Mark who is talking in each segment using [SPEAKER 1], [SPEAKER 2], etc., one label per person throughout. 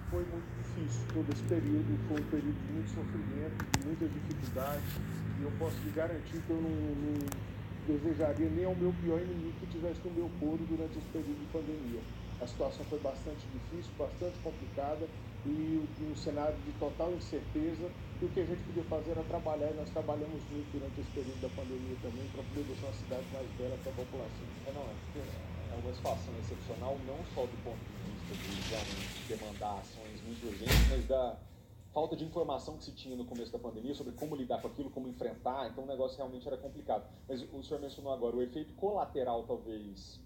[SPEAKER 1] foi muito difícil. Todo esse período foi um período de muito sofrimento, de muitas dificuldades, e eu posso lhe garantir que eu não desejaria nem ao meu pior inimigo que tivesse no meu couro durante esse período de pandemia. A situação foi bastante difícil, bastante complicada, e um cenário de total incerteza, e o que a gente podia fazer era trabalhar, e nós trabalhamos muito durante esse período da pandemia também, para poder deixar uma cidade mais bela para a população.
[SPEAKER 2] Não, é porque é uma situação excepcional, não só do ponto de vista de realmente demandar ações muito urgentes, mas da falta de informação que se tinha no começo da pandemia sobre como lidar com aquilo, como enfrentar, então o negócio realmente era complicado. Mas o senhor mencionou agora, o efeito colateral, talvez,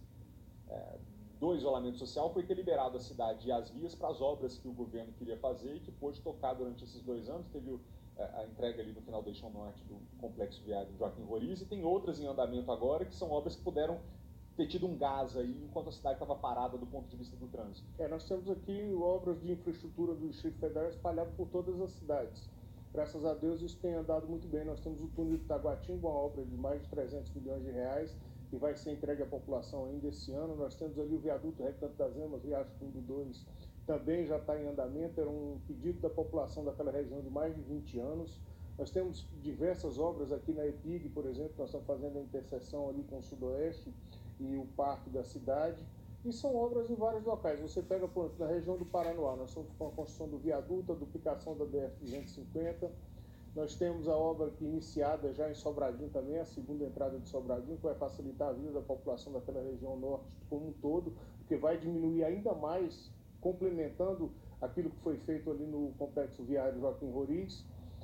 [SPEAKER 2] do isolamento social foi ter liberado a cidade e as vias para as obras que o governo queria fazer e que pôde tocar durante esses 2 anos. Teve a entrega ali no final do eixão norte do complexo viário Joaquim Roriz, e tem outras em andamento agora, que são obras que puderam ter tido um gás aí enquanto a cidade estava parada do ponto de vista do trânsito.
[SPEAKER 1] Nós temos aqui obras de infraestrutura do Distrito Federal espalhadas por todas as cidades. Graças a Deus isso tem andado muito bem. Nós temos o túnel de Taguatinga, uma obra de mais de 300 milhões de reais, que vai ser entregue à população ainda esse ano. Nós temos ali o viaduto Recanto das Emas, Riacho Fundo 2, também já está em andamento. Era um pedido da população daquela região de mais de 20 anos. Nós temos diversas obras aqui na EPIG, por exemplo, nós estamos fazendo a interseção ali com o Sudoeste e o Parque da cidade. E são obras em vários locais. Você pega, por exemplo, na região do Paranoá, nós estamos com a construção do viaduto, a duplicação da BR-250. Nós temos a obra aqui iniciada já em Sobradinho também, a segunda entrada de Sobradinho, que vai facilitar a vida da população daquela região norte como um todo, porque vai diminuir ainda mais, complementando aquilo que foi feito ali no complexo viário Joaquim Roriz,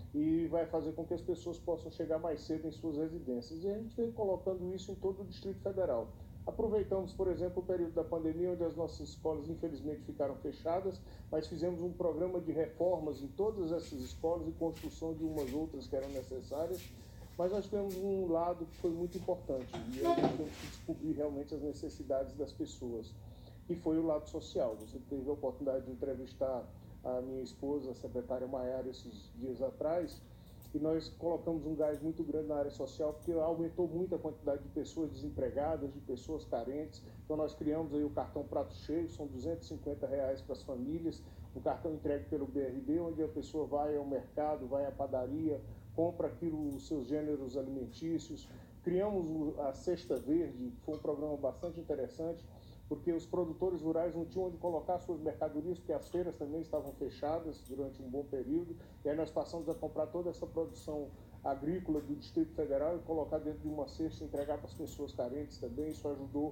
[SPEAKER 1] e vai fazer com que as pessoas possam chegar mais cedo em suas residências. E a gente vem colocando isso em todo o Distrito Federal. Aproveitamos, por exemplo, o período da pandemia, onde as nossas escolas infelizmente ficaram fechadas, mas fizemos um programa de reformas em todas essas escolas e construção de umas outras que eram necessárias. Mas nós temos um lado que foi muito importante, e aí nós temos que descobrir realmente as necessidades das pessoas, que foi o lado social. Você teve a oportunidade de entrevistar a minha esposa, a secretária Maiara, esses dias atrás, e nós colocamos um gás muito grande na área social, porque aumentou muito a quantidade de pessoas desempregadas, de pessoas carentes. Então nós criamos aí o cartão Prato Cheio, são R$ 250 para as famílias, um cartão entregue pelo BRB, onde a pessoa vai ao mercado, vai à padaria, compra aquilo, os seus gêneros alimentícios. Criamos a Cesta Verde, que foi um programa bastante interessante, porque os produtores rurais não tinham onde colocar suas mercadorias, porque as feiras também estavam fechadas durante um bom período, e aí nós passamos a comprar toda essa produção agrícola do Distrito Federal e colocar dentro de uma cesta e entregar para as pessoas carentes também. Isso ajudou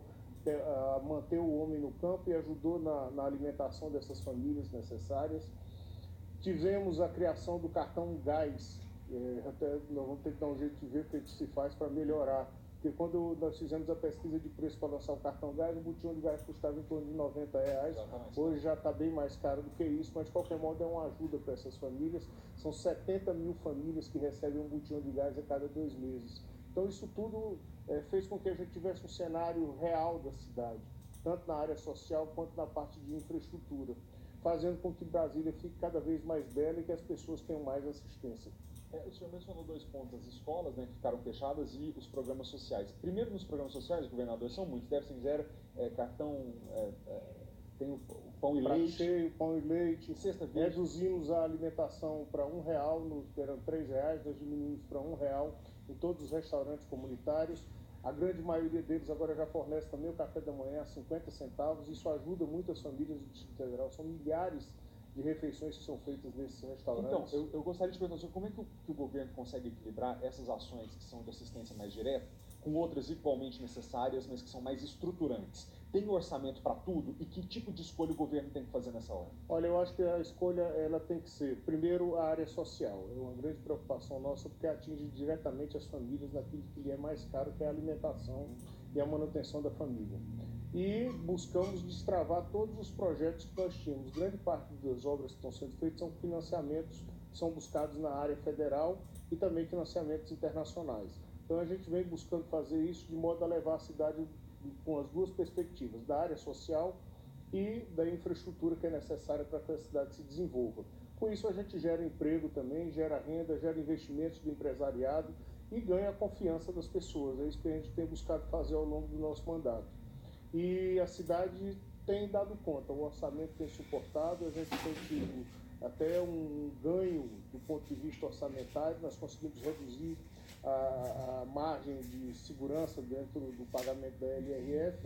[SPEAKER 1] a manter o homem no campo e ajudou na alimentação dessas famílias necessárias. Tivemos a criação do cartão gás, até nós vamos ter que dar um jeito de ver o que se faz para melhorar. Porque quando nós fizemos a pesquisa de preço para lançar o cartão gás, o botijão de gás custava em torno de R$ 90. Hoje já está bem mais caro do que isso, mas de qualquer modo é uma ajuda para essas famílias. São 70 mil famílias que recebem um botijão de gás a cada 2 meses. Então isso tudo fez com que a gente tivesse um cenário real da cidade, tanto na área social quanto na parte de infraestrutura, fazendo com que Brasília fique cada vez mais bela e que as pessoas tenham mais assistência.
[SPEAKER 2] O senhor mencionou 2 pontos, as escolas, né, que ficaram fechadas, e os programas sociais. Primeiro, nos programas sociais, governador, são muitos, déficit zero, cartão, tem o pão e leite.
[SPEAKER 1] Cheio, pão e leite.
[SPEAKER 2] Cesta verde.
[SPEAKER 1] Reduzimos a alimentação para R$ 1, eram R$ 3, nós diminuímos para R$ 1 em todos os restaurantes comunitários. A grande maioria deles agora já fornece também o café da manhã a 50 centavos. Isso ajuda muito as famílias do Distrito Federal. São milhares de refeições que são feitas nesses restaurantes.
[SPEAKER 2] Então, eu gostaria de perguntar como é que o governo consegue equilibrar essas ações que são de assistência mais direta com outras igualmente necessárias, mas que são mais estruturantes? Tem orçamento para tudo? E que tipo de escolha o governo tem que fazer nessa hora?
[SPEAKER 1] Olha, eu acho que a escolha ela tem que ser, primeiro, a área social. É uma grande preocupação nossa, porque atinge diretamente as famílias naquilo que lhe é mais caro, que é a alimentação e a manutenção da família. E buscamos destravar todos os projetos que nós tínhamos. Grande parte das obras que estão sendo feitas são financiamentos que são buscados na área federal e também financiamentos internacionais. Então a gente vem buscando fazer isso de modo a levar a cidade com as duas perspectivas, da área social e da infraestrutura que é necessária para que a cidade se desenvolva. Com isso a gente gera emprego também, gera renda, gera investimentos do empresariado e ganha a confiança das pessoas. É isso que a gente tem buscado fazer ao longo do nosso mandato. E a cidade tem dado conta, o orçamento tem suportado, a gente tem tido até um ganho do ponto de vista orçamentário, nós conseguimos reduzir a margem de segurança dentro do pagamento da LRF,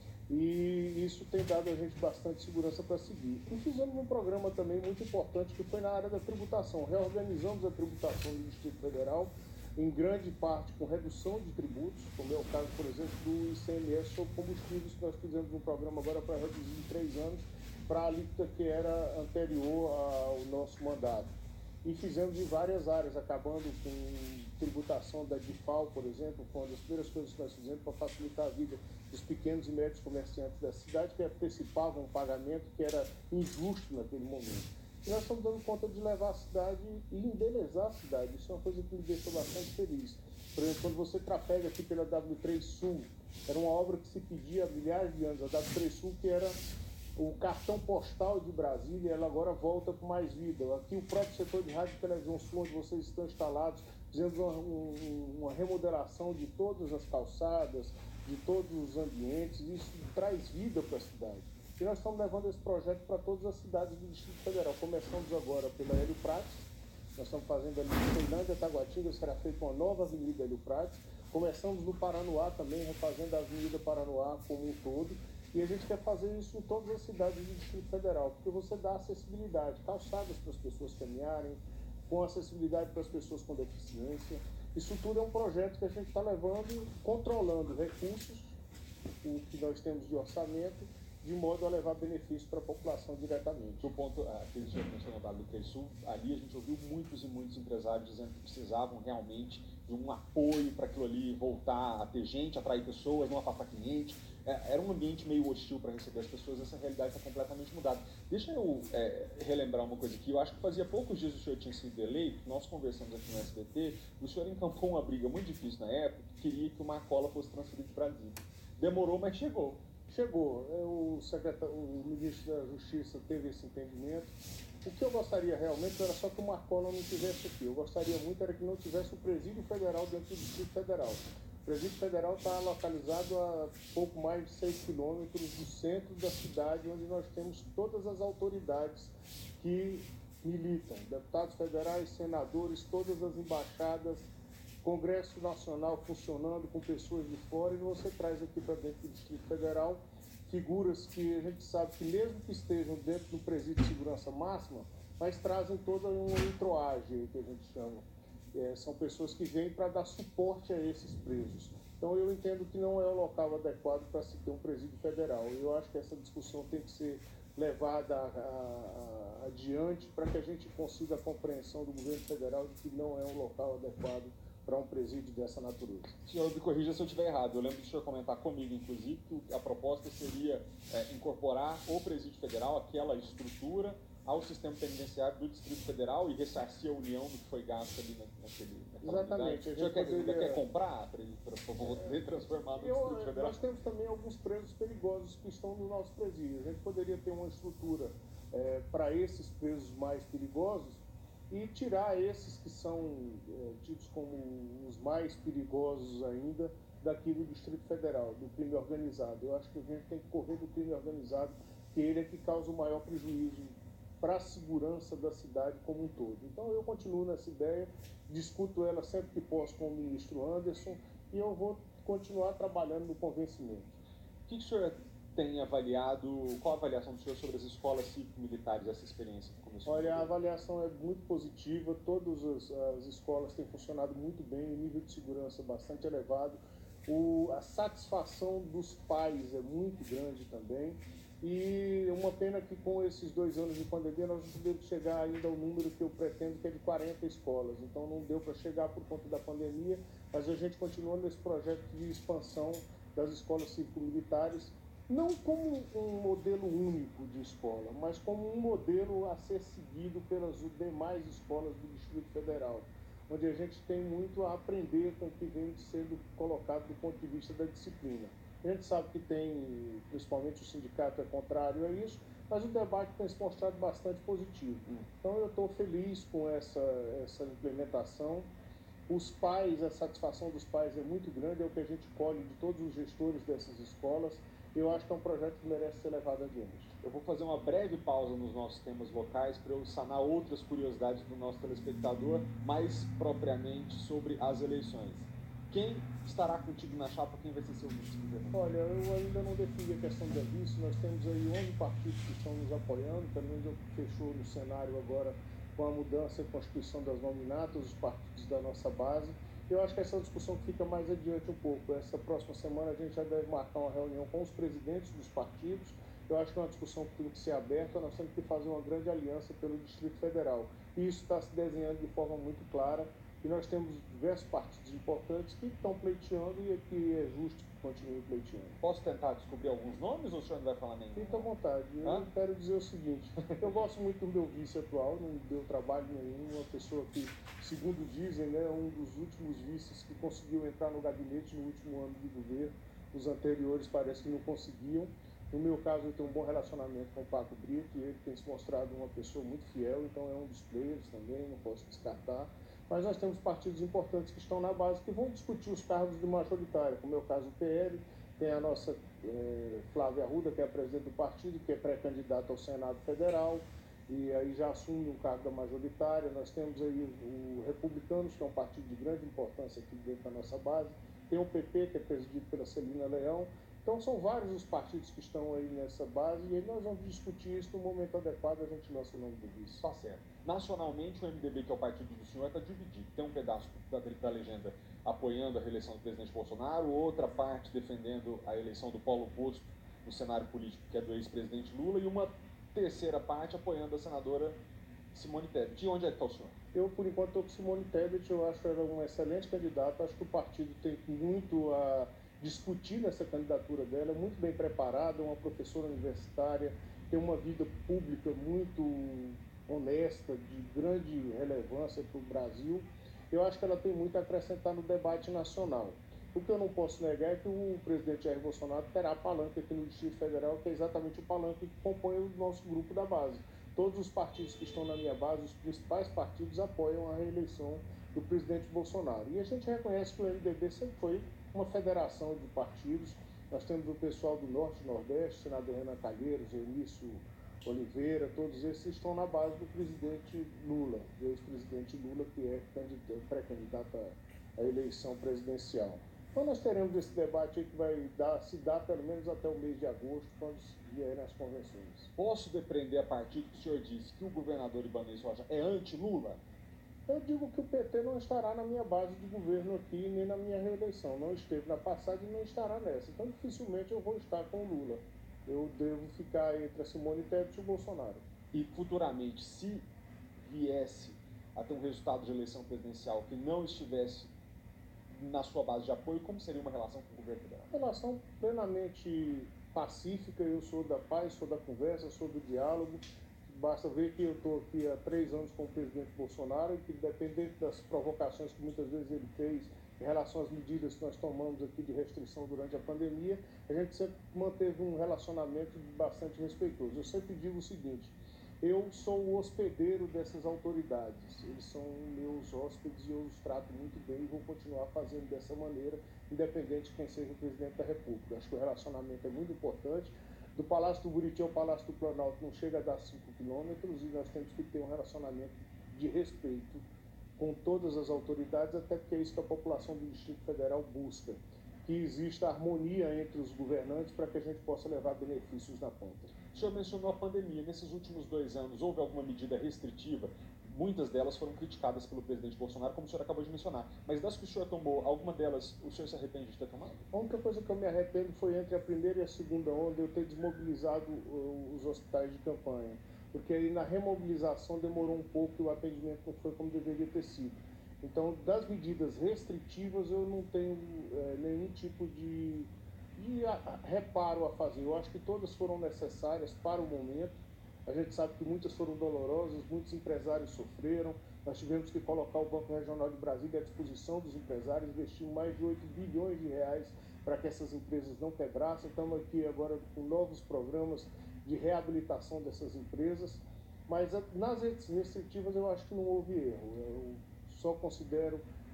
[SPEAKER 1] e isso tem dado a gente bastante segurança para seguir. E fizemos um programa também muito importante que foi na área da tributação. Reorganizamos a tributação do Distrito Federal, em grande parte com redução de tributos, como é o caso, por exemplo, do ICMS sobre combustíveis, que nós fizemos um programa agora para reduzir em 3 anos para a alíquota que era anterior ao nosso mandato. E fizemos em várias áreas, acabando com tributação da DIFAL, por exemplo, foi uma das primeiras coisas que nós fizemos para facilitar a vida dos pequenos e médios comerciantes da cidade, que antecipavam um pagamento que era injusto naquele momento. E nós estamos dando conta de levar a cidade e embelezar a cidade. Isso é uma coisa que me deixou bastante feliz. Por exemplo, quando você trafega aqui pela W3 Sul, era uma obra que se pedia há milhares de anos, a W3 Sul, que era o cartão postal de Brasília, ela agora volta com mais vida. Aqui o próprio setor de rádio e televisão sul, onde vocês estão instalados, fizemos uma remodelação de todas as calçadas, de todos os ambientes, isso traz vida para a cidade. E nós estamos levando esse projeto para todas as cidades do Distrito Federal. Começamos agora pela Hélio Prates, nós estamos fazendo ali em Ceilândia, Taguatinga, será feita uma nova avenida Hélio Prates. Começamos no Paranoá também, refazendo a Avenida Paranoá como um todo. E a gente quer fazer isso em todas as cidades do Distrito Federal, porque você dá acessibilidade, calçadas para as pessoas caminharem, com acessibilidade para as pessoas com deficiência. Isso tudo é um projeto que a gente está levando, controlando recursos, o que nós temos de orçamento, de modo a levar benefício para a população diretamente.
[SPEAKER 2] Do ponto, aquele senhor mencionou da W3 Sul, ali a gente ouviu muitos e muitos empresários dizendo que precisavam realmente de um apoio para aquilo ali voltar a ter gente, atrair pessoas, não afastar cliente. Era um ambiente meio hostil para receber as pessoas, essa realidade está completamente mudada. Deixa eu relembrar uma coisa aqui, eu acho que fazia poucos dias o senhor tinha sido eleito, nós conversamos aqui no SBT, o senhor encampou uma briga muito difícil na época, que queria que o Marcola fosse transferido para Brasília. Demorou, mas chegou.
[SPEAKER 1] Chegou. O ministro da Justiça teve esse entendimento. O que eu gostaria realmente era só que o Marcola não estivesse aqui. Eu gostaria muito era que não tivesse o Presídio Federal dentro do Distrito Federal. O Presídio Federal está localizado a pouco mais de 6 quilômetros do centro da cidade, onde nós temos todas as autoridades que militam, deputados federais, senadores, todas as embaixadas, Congresso Nacional funcionando com pessoas de fora, e você traz aqui para dentro do Distrito Federal figuras que a gente sabe que mesmo que estejam dentro do presídio de segurança máxima, mas trazem toda uma entroagem que a gente chama. São pessoas que vêm para dar suporte a esses presos. Então eu entendo que não é o local adequado para se ter um presídio federal. Eu acho que essa discussão tem que ser levada adiante para que a gente consiga a compreensão do governo federal de que não é um local adequado para um presídio dessa natureza.
[SPEAKER 2] Senhor, me corrija se eu estiver errado. Eu lembro do senhor comentar comigo, inclusive, que a proposta seria incorporar o presídio federal, aquela estrutura, ao sistema penitenciário do Distrito Federal e ressarcir a união do que foi gasto ali naquela
[SPEAKER 1] Exatamente.
[SPEAKER 2] unidade. O senhor quer comprar para poder transformar no Distrito Federal?
[SPEAKER 1] Nós temos também alguns presos perigosos que estão no nosso presídio. A gente poderia ter uma estrutura para esses presos mais perigosos e tirar esses que são tidos como os mais perigosos ainda daqui do Distrito Federal, do crime organizado. Eu acho que a gente tem que correr do crime organizado, que ele é que causa o maior prejuízo para a segurança da cidade como um todo. Então eu continuo nessa ideia, discuto ela sempre que posso com o ministro Anderson e eu vou continuar trabalhando no convencimento.
[SPEAKER 2] O que o senhor tem avaliado, qual a avaliação do senhor sobre as escolas cívico-militares, essa experiência que começou?
[SPEAKER 1] Olha, a avaliação é muito positiva, todas as escolas têm funcionado muito bem, o nível de segurança é bastante elevado, a satisfação dos pais é muito grande também. E uma pena que com esses 2 anos de pandemia nós não podemos chegar ainda ao número que eu pretendo, que é de 40 escolas. Então não deu para chegar por conta da pandemia, mas a gente continua nesse projeto de expansão das escolas cívico-militares, não como um modelo único de escola, mas como um modelo a ser seguido pelas demais escolas do Distrito Federal, onde a gente tem muito a aprender com o que vem sendo colocado do ponto de vista da disciplina. A gente sabe que tem, principalmente o sindicato é contrário a isso, mas o debate tem se mostrado bastante positivo. Então eu estou feliz com essa implementação. Os pais, a satisfação dos pais é muito grande, é o que a gente colhe de todos os gestores dessas escolas. eu acho que é um projeto que merece ser levado adiante.
[SPEAKER 2] Eu vou fazer uma breve pausa nos nossos temas locais para eu sanar outras curiosidades do nosso telespectador, mais propriamente sobre as eleições. Quem estará contigo na chapa? Quem vai ser seu vice-governador?
[SPEAKER 1] Olha, eu ainda não defini a questão da vice. Nós temos aí 11 partidos que estão nos apoiando, pelo menos fechou no cenário agora com a mudança e constituição das nominatas, os partidos da nossa base. Eu acho que essa é uma discussão que fica mais adiante um pouco. Essa próxima semana a gente já deve marcar uma reunião com os presidentes dos partidos. Eu acho que é uma discussão que tem que ser aberta, nós temos que fazer uma grande aliança pelo Distrito Federal. E isso está se desenhando de forma muito clara. E nós temos diversos partidos importantes que estão pleiteando e que é justo que continuem pleiteando.
[SPEAKER 2] Posso tentar descobrir alguns nomes ou o senhor não vai falar nenhum?
[SPEAKER 1] Fique à vontade. Eu quero dizer o seguinte, eu gosto muito do meu vice atual, não deu trabalho nenhum, uma pessoa que, segundo dizem, né, é um dos últimos vices que conseguiu entrar no gabinete no último ano de governo. Os anteriores parece que não conseguiam. No meu caso, eu tenho um bom relacionamento com o Paco Brito e ele tem se mostrado uma pessoa muito fiel, então é um dos players também, não posso descartar. Mas nós temos partidos importantes que estão na base que vão discutir os cargos de majoritária, como é o caso do PL, tem a nossa Flávia Arruda, que é a presidente do partido, que é pré-candidata ao Senado Federal, e aí já assume o cargo da majoritária. Nós temos aí o Republicanos, que é um partido de grande importância aqui dentro da nossa base, tem o PP, que é presidido pela Celina Leão. Então são vários os partidos que estão aí nessa base e aí nós vamos discutir isso no momento adequado, a gente lança o nome do vice.
[SPEAKER 2] Tá certo. Nacionalmente, o MDB, que é o partido do senhor, está dividido. Tem um pedaço da legenda apoiando a reeleição do presidente Bolsonaro, outra parte defendendo a eleição do polo oposto no cenário político, que é do ex-presidente Lula, e uma terceira parte apoiando a senadora Simone Tebet. E onde é que está o senhor?
[SPEAKER 1] Eu, por enquanto, estou com Simone Tebet, eu acho ela uma excelente candidata, acho que o partido tem muito a discutir nessa candidatura dela, é muito bem preparada, é uma professora universitária, tem uma vida pública muito honesta, de grande relevância para o Brasil. Eu acho que ela tem muito a acrescentar no debate nacional. O que eu não posso negar é que o presidente Jair Bolsonaro terá palanque aqui no Distrito Federal, que é exatamente o palanque que compõe o nosso grupo da base. Todos os partidos que estão na minha base, os principais partidos, apoiam a reeleição do presidente Bolsonaro. E a gente reconhece que o MDB sempre foi uma federação de partidos. Nós temos o pessoal do Norte e Nordeste, o senador Renan Calheiros, Eunício Oliveira, todos esses estão na base do presidente Lula, do ex-presidente Lula, que é pré-candidato à eleição presidencial. Então nós teremos esse debate aí que vai se dar pelo menos até o mês de agosto, quando vierem as convenções.
[SPEAKER 2] Posso depreender a partir do que o senhor disse que o governador Ibanez Rocha é anti-Lula?
[SPEAKER 1] Eu digo que o PT não estará na minha base de governo aqui, nem na minha reeleição. Não esteve na passada e não estará nessa. Então dificilmente eu vou estar com o Lula. Eu devo ficar entre a Simone Tebet e o Bolsonaro.
[SPEAKER 2] E futuramente, se viesse a ter um resultado de eleição presidencial que não estivesse na sua base de apoio, como seria uma relação com o governo federal?
[SPEAKER 1] Relação plenamente pacífica, eu sou da paz, sou da conversa, sou do diálogo. Basta ver que eu estou aqui há 3 anos com o presidente Bolsonaro e que, dependente das provocações que muitas vezes ele fez em relação às medidas que nós tomamos aqui de restrição durante a pandemia, a gente sempre manteve um relacionamento bastante respeitoso. Eu sempre digo o seguinte: eu sou o hospedeiro dessas autoridades, eles são meus hóspedes e eu os trato muito bem e vou continuar fazendo dessa maneira, independente de quem seja o presidente da República. Acho que o relacionamento é muito importante. Do Palácio do Buriti ao Palácio do Planalto não chega a dar 5 quilômetros e nós temos que ter um relacionamento de respeito com todas as autoridades, até porque é isso que a população do Distrito Federal busca, que exista harmonia entre os governantes para que a gente possa levar benefícios na ponta.
[SPEAKER 2] O senhor mencionou a pandemia. Nesses últimos 2 anos, houve alguma medida restritiva? Muitas delas foram criticadas pelo presidente Bolsonaro, como o senhor acabou de mencionar. Mas das que o senhor tomou, alguma delas o senhor se arrepende de ter tomado?
[SPEAKER 1] A única coisa que eu me arrependo foi entre a primeira e a segunda onda eu ter desmobilizado os hospitais de campanha. Porque aí na remobilização demorou um pouco e o atendimento não foi como deveria ter sido. Então, das medidas restritivas, eu não tenho nenhum tipo de reparo a fazer. Eu acho que todas foram necessárias para o momento. A gente sabe que muitas foram dolorosas, muitos empresários sofreram. Nós tivemos que colocar o Banco Regional de Brasília à disposição dos empresários, investimos mais de 8 bilhões de reais para que essas empresas não quebrassem. Estamos aqui agora com novos programas de reabilitação dessas empresas. Mas nas restritivas eu acho que não houve erro. Eu só considero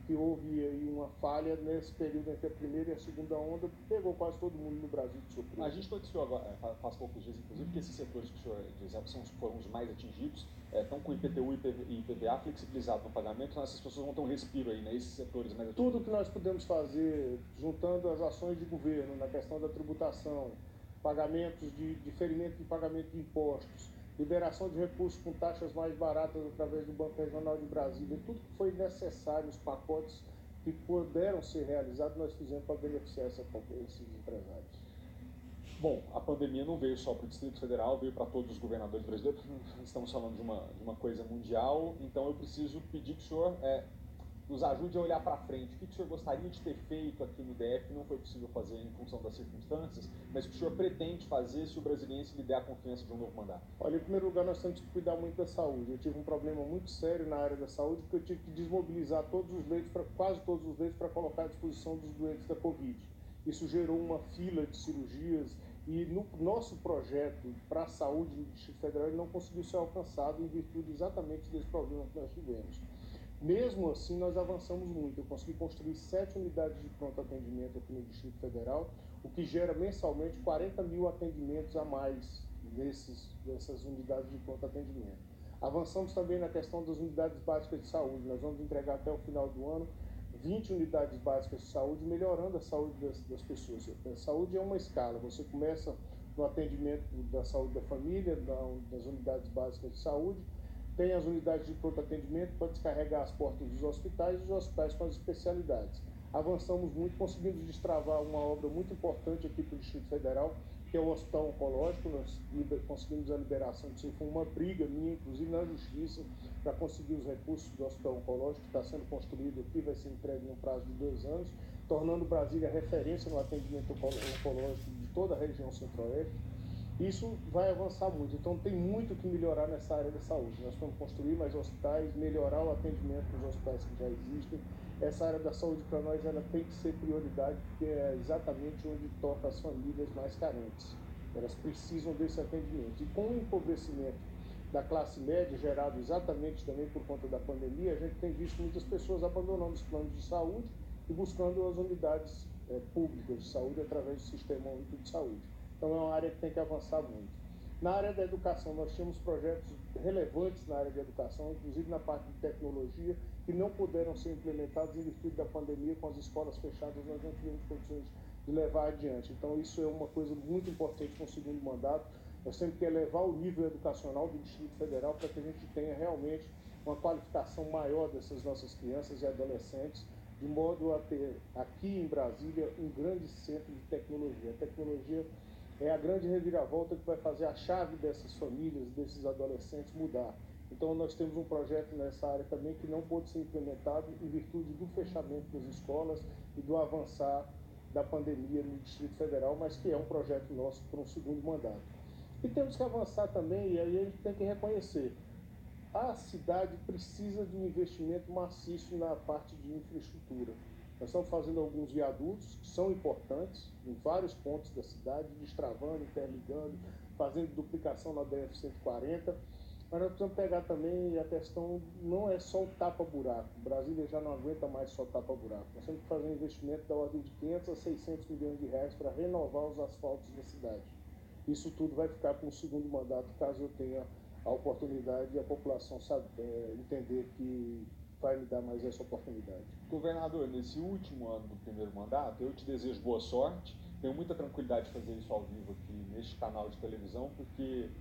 [SPEAKER 1] que houve aí uma falha nesse período entre a primeira e a segunda onda, pegou quase todo mundo no Brasil de surpresa.
[SPEAKER 2] A gente noticiou agora, faz poucos dias, inclusive, que esses setores que o senhor diz foram os mais atingidos, estão com IPTU e IPVA flexibilizado no pagamento, então essas pessoas vão ter um respiro aí, né? Esses setores mais atingidos.
[SPEAKER 1] Tudo que nós podemos fazer, juntando as ações de governo na questão da tributação, pagamentos de diferimento de pagamento de impostos, liberação de recursos com taxas mais baratas através do Banco Regional de Brasília, tudo que foi necessário, os pacotes que puderam ser realizados, nós fizemos para beneficiar esses empresários.
[SPEAKER 2] Bom, a pandemia não veio só para o Distrito Federal, veio para todos os governadores brasileiros. Estamos falando de uma coisa mundial, então eu preciso pedir que o senhor nos ajude a olhar para frente. O que o senhor gostaria de ter feito aqui no DF, que não foi possível fazer em função das circunstâncias, mas que o senhor pretende fazer se o brasiliense lhe der a confiança de um novo mandato?
[SPEAKER 1] Olha, em primeiro lugar, nós temos que cuidar muito da saúde. Eu tive um problema muito sério na área da saúde, porque eu tive que desmobilizar todos os leitos, quase todos os leitos, para colocar à disposição dos doentes da Covid. Isso gerou uma fila de cirurgias e no nosso projeto para a saúde no Distrito Federal ele não conseguiu ser alcançado em virtude exatamente desse problema que nós tivemos. Mesmo assim, nós avançamos muito. Eu consegui construir 7 unidades de pronto atendimento aqui no Distrito Federal, o que gera mensalmente 40 mil atendimentos a mais dessas unidades de pronto atendimento. Avançamos também na questão das unidades básicas de saúde. Nós vamos entregar até o final do ano 20 unidades básicas de saúde, melhorando a saúde das pessoas. A saúde é uma escala. Você começa no atendimento da saúde da família, das unidades básicas de saúde, tem as unidades de pronto atendimento para descarregar as portas dos hospitais e os hospitais com as especialidades. Avançamos muito, conseguimos destravar uma obra muito importante aqui para o Distrito Federal, que é o Hospital Oncológico. Nós conseguimos a liberação disso, foi uma briga minha, inclusive na Justiça, para conseguir os recursos do Hospital Oncológico, que está sendo construído aqui, vai ser entregue em um prazo de 2 anos, tornando Brasília referência no atendimento oncológico de toda a região centro-oeste. Isso vai avançar muito, então tem muito que melhorar nessa área da saúde. Nós vamos construir mais hospitais, melhorar o atendimento nos hospitais que já existem. Essa área da saúde para nós ela tem que ser prioridade, porque é exatamente onde toca as famílias mais carentes. Elas precisam desse atendimento. E com o empobrecimento da classe média, gerado exatamente também por conta da pandemia, a gente tem visto muitas pessoas abandonando os planos de saúde e buscando as unidades públicas de saúde através do Sistema Único de Saúde. Então é uma área que tem que avançar muito. Na área da educação, nós tínhamos projetos relevantes na área de educação, inclusive na parte de tecnologia, que não puderam ser implementados em virtude da pandemia. Com as escolas fechadas, nós não tivemos condições de levar adiante. Então isso é uma coisa muito importante no segundo mandato. Nós temos que elevar o nível educacional do Distrito Federal para que a gente tenha realmente uma qualificação maior dessas nossas crianças e adolescentes, de modo a ter aqui em Brasília um grande centro de tecnologia. A tecnologia é a grande reviravolta que vai fazer a chave dessas famílias, desses adolescentes mudar. Então nós temos um projeto nessa área também que não pôde ser implementado em virtude do fechamento das escolas e do avançar da pandemia no Distrito Federal, mas que é um projeto nosso para um segundo mandato. E temos que avançar também, e aí a gente tem que reconhecer, a cidade precisa de um investimento maciço na parte de infraestrutura. Nós estamos fazendo alguns viadutos que são importantes em vários pontos da cidade, destravando, interligando, fazendo duplicação na DF-140, mas nós precisamos pegar também a questão, não é só o tapa-buraco. Brasília já não aguenta mais só tapa-buraco. Nós temos que fazer um investimento da ordem de 500 a 600 milhões de reais para renovar os asfaltos da cidade. Isso tudo vai ficar para um segundo mandato, caso eu tenha a oportunidade e a população entender que vai me dar mais essa oportunidade.
[SPEAKER 2] Governador, nesse último ano do primeiro mandato, eu te desejo boa sorte. Tenho muita tranquilidade de fazer isso ao vivo aqui neste canal de televisão, porque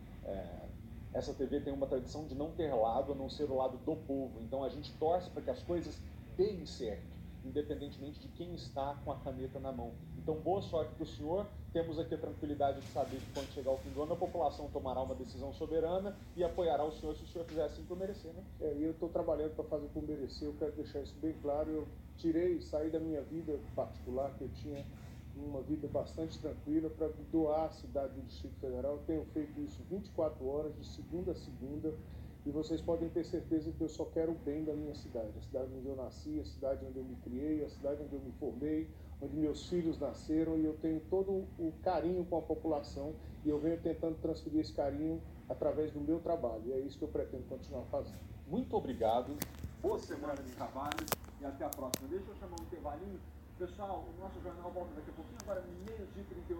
[SPEAKER 2] essa TV tem uma tradição de não ter lado, a não ser o lado do povo. Então a gente torce para que as coisas deem certo, independentemente de quem está com a caneta na mão. Então, boa sorte para o senhor. Temos aqui a tranquilidade de saber que quando chegar o fim do ano, a população tomará uma decisão soberana e apoiará o senhor se o senhor fizer assim por merecer, né?
[SPEAKER 1] E eu estou trabalhando para fazer por merecer, eu quero deixar isso bem claro. Eu saí da minha vida particular, que eu tinha uma vida bastante tranquila, para doar a cidade do Distrito Federal. Eu tenho feito isso 24 horas, de segunda a segunda, e vocês podem ter certeza que eu só quero o bem da minha cidade. A cidade onde eu nasci, a cidade onde eu me criei, a cidade onde eu me formei, onde meus filhos nasceram, e eu tenho todo o carinho com a população, e eu venho tentando transferir esse carinho através do meu trabalho, e é isso que eu pretendo continuar fazendo.
[SPEAKER 2] Muito obrigado, boa semana de trabalho.
[SPEAKER 3] e até a próxima. Deixa eu chamar um intervalinho. Pessoal, o nosso jornal volta daqui a pouquinho, agora meio-dia e 38.